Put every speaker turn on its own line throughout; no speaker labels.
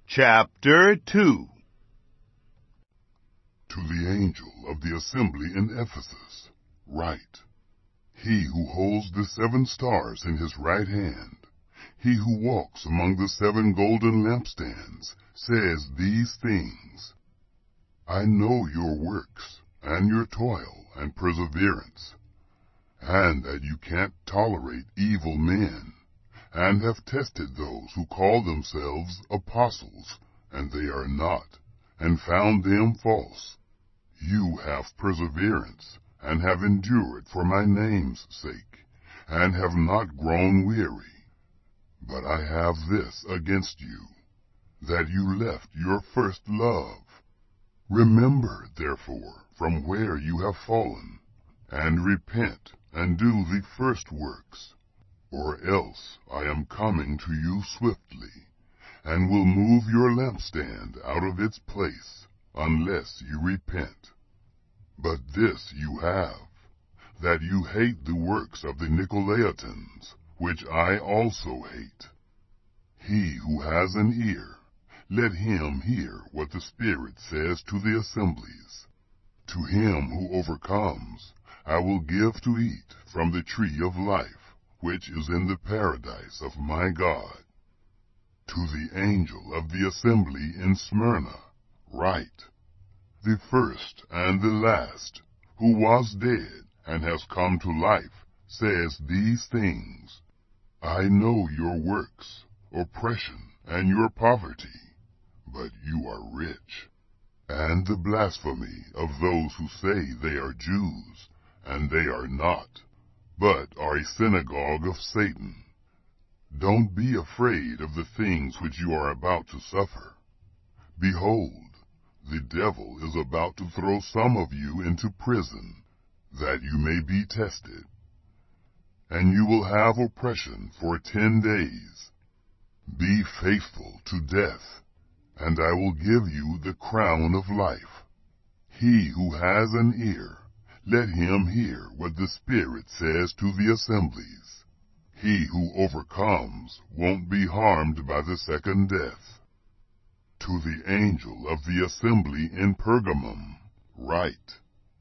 Chapter 2.
To the angel of the assembly in Ephesus, write, He who holds the 7 stars in his right hand, he who walks among the 7 golden lampstands, says these things. I know your works, and your toil and perseverance, and that you can't tolerate evil men, and have tested those who call themselves apostles, and they are not, and found them false. You have perseverance, and have endured for my name's sake, and have not grown weary. But I have this against you, that you left your first love. Remember, therefore, from where you have fallen, and repent, and do the first works, or else I am coming to you swiftly, and will move your lampstand out of its place, unless you repent. But this you have, that you hate the works of the Nicolaitans, which I also hate. He who has an ear, let him hear what the Spirit says to the assemblies. To him who overcomes, I will give to eat from the tree of life, which is in the paradise of my God. To the angel of the assembly in Smyrna, write, The first and the last, who was dead and has come to life, says these things. I know your works, oppression, and your poverty, but you are rich, and the blasphemy of those who say they are Jews, and they are not, but are a synagogue of Satan. Don't be afraid of the things which you are about to suffer. Behold, the devil is about to throw some of you into prison, that you may be tested. And you will have oppression for 10 days. Be faithful to death, and I will give you the crown of life. He who has an ear, let him hear what the Spirit says to the assemblies. He who overcomes won't be harmed by the second death. To the angel of the assembly in Pergamum, write,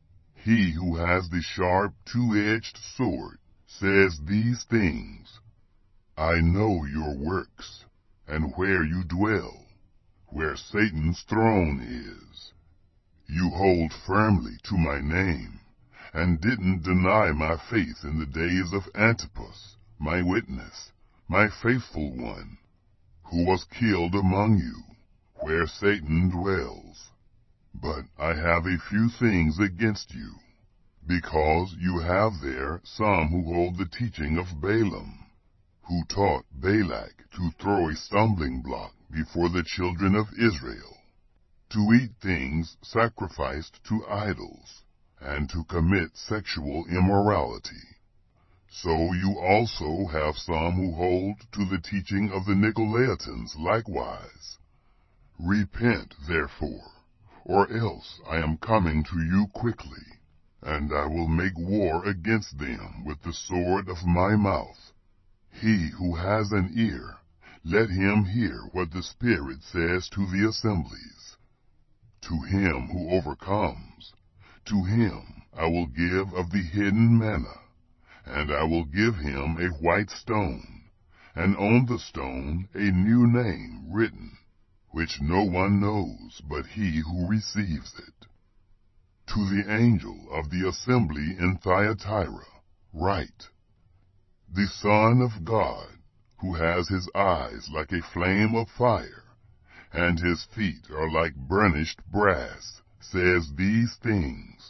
He who has the sharp 2-edged sword says these things. I know your works, and where you dwell, where Satan's throne is. You hold firmly to my name, and didn't deny my faith in the days of Antipas, my witness, my faithful one, who was killed among you, where Satan dwells. But I have a few things against you, because you have there some who hold the teaching of Balaam, who taught Balak to throw a stumbling block before the children of Israel, to eat things sacrificed to idols, and to commit sexual immorality. So you also have some who hold to the teaching of the Nicolaitans likewise. Repent, therefore, or else I am coming to you quickly, and I will make war against them with the sword of my mouth. He who has an ear, let him hear what the Spirit says to the assemblies. To him who overcomes, to him I will give of the hidden manna, and I will give him a white stone, and on the stone a new name written, which no one knows but he who receives it. To the angel of the assembly in Thyatira, write, The Son of God, who has his eyes like a flame of fire, and his feet are like burnished brass, says these things.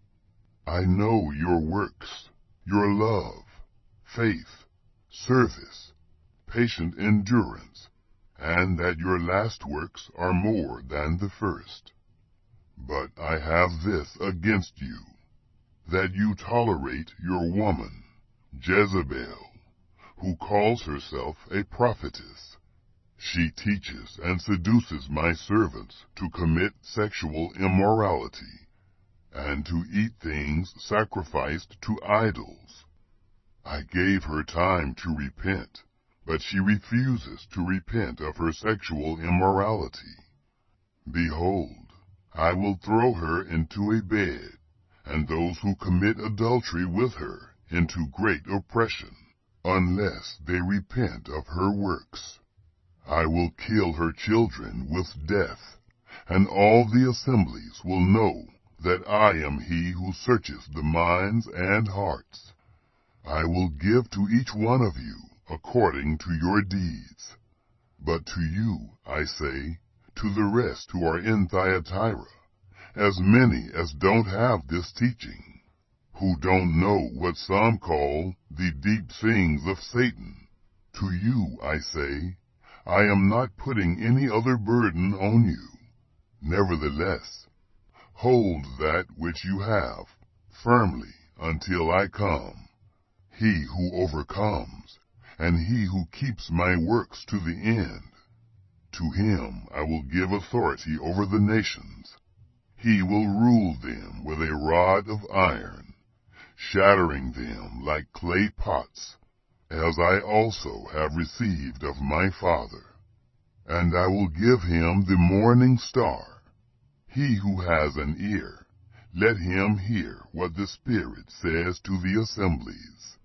I know your works, your love, faith, service, patient endurance, and that your last works are more than the first. But I have this against you, that you tolerate your woman, Jezebel, who calls herself a prophetess. She teaches and seduces my servants to commit sexual immorality, and to eat things sacrificed to idols. I gave her time to repent, but she refuses to repent of her sexual immorality. Behold, I will throw her into a bed, and those who commit adultery with her into great oppression, unless they repent of her works. I will kill her children with death, and all the assemblies will know that I am he who searches the minds and hearts. I will give to each one of you according to your deeds. But to you, I say, to the rest who are in Thyatira, as many as don't have this teaching, who don't know what some call the deep things of Satan, to you, I say, I am not putting any other burden on you. Nevertheless, hold that which you have firmly until I come. He who overcomes, and he who keeps my works to the end, to him I will give authority over the nations. He will rule them with a rod of iron, shattering them like clay pots, as I also have received of my Father. And I will give him the morning star. He who has an ear, let him hear what the Spirit says to the assemblies.